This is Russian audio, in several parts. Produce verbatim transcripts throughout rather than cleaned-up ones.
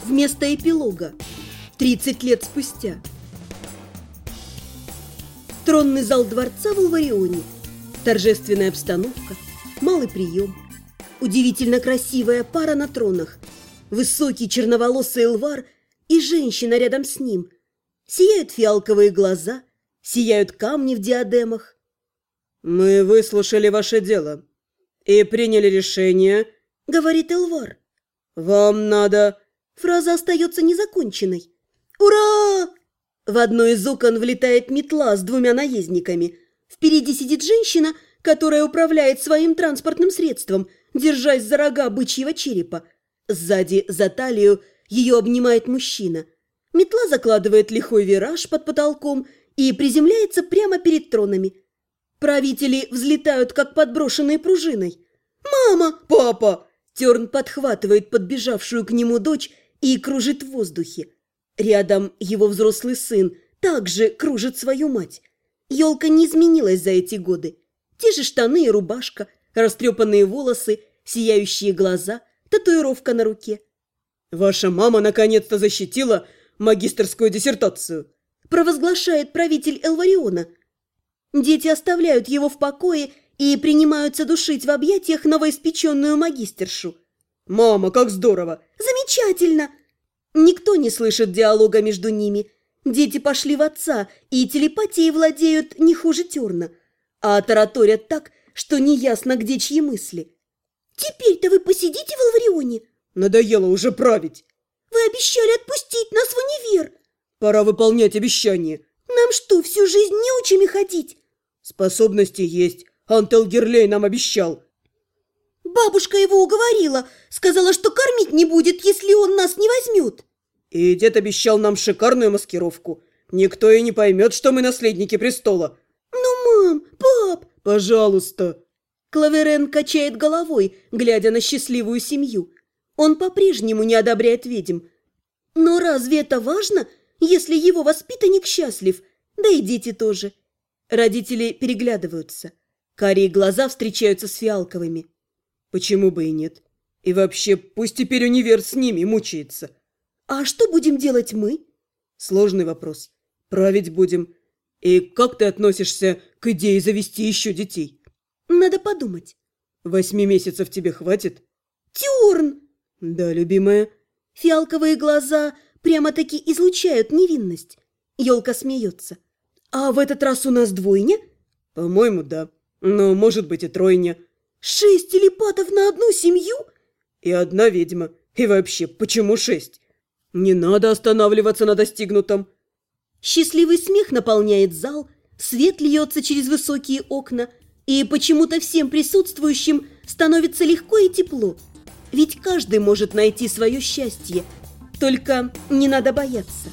вместо эпилога. тридцать лет спустя. Тронный зал дворца в Алварионе. Торжественная обстановка, малый прием. Удивительно красивая пара на тронах. Высокий черноволосый Элвар и женщина рядом с ним. Сияют фиалковые глаза, сияют камни в диадемах. «Мы выслушали ваше дело и приняли решение», — говорит Элвар. «Вам надо...» Фраза остается незаконченной. «Ура!» В одно из окон влетает метла с двумя наездниками. Впереди сидит женщина, которая управляет своим транспортным средством, держась за рога бычьего черепа. Сзади, за талию, ее обнимает мужчина. Метла закладывает лихой вираж под потолком и приземляется прямо перед тронами. Правители взлетают, как подброшенные пружиной. «Мама! Папа!» Терн подхватывает подбежавшую к нему дочь и кружит в воздухе. Рядом его взрослый сын также кружит свою мать. Елка не изменилась за эти годы. Те же штаны и рубашка, растрепанные волосы, сияющие глаза, татуировка на руке. «Ваша мама наконец-то защитила магистерскую диссертацию», провозглашает правитель Элвариона. Дети оставляют его в покое и принимаются душить в объятиях новоиспеченную магистершу. «Мама, как здорово!» «Замечательно!» Никто не слышит диалога между ними. Дети пошли в отца, и телепатией владеют не хуже Терна. А тараторят так, что неясно, где чьи мысли. «Теперь-то вы посидите в Алварионе?» «Надоело уже править!» «Вы обещали отпустить нас в универ!» «Пора выполнять обещание!» «Нам что, всю жизнь неучими ходить?» «Способности есть, Антелгерлей нам обещал!» «Бабушка его уговорила, сказала, что кормить не будет, если он нас не возьмет!» «И дед обещал нам шикарную маскировку. Никто и не поймет, что мы наследники престола!» «Ну, мам, пап!» «Пожалуйста!» Клаверен качает головой, глядя на счастливую семью. Он по-прежнему не одобряет ведьм. Но разве это важно, если его воспитанник счастлив? Да и дети тоже. Родители переглядываются. Карие глаза встречаются с фиалковыми. «Почему бы и нет? И вообще, пусть теперь универ с ними мучается». «А что будем делать мы?» «Сложный вопрос. Править будем. И как ты относишься к идее завести еще детей?» «Надо подумать». «Восьми месяцев тебе хватит?» «Терн!» «Да, любимая». Фиалковые глаза прямо-таки излучают невинность. Елка смеется. «А в этот раз у нас двойня?» «По-моему, да. Но может быть и тройня». «Шесть телепатов на одну семью?» «И одна ведьма. И вообще, почему шесть? Не надо останавливаться на достигнутом». Счастливый смех наполняет зал, свет льется через высокие окна, и почему-то всем присутствующим становится легко и тепло. Ведь каждый может найти свое счастье, только не надо бояться.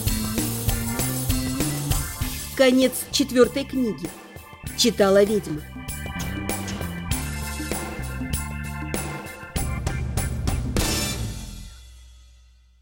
Конец четвертой книги. Читала ведьма.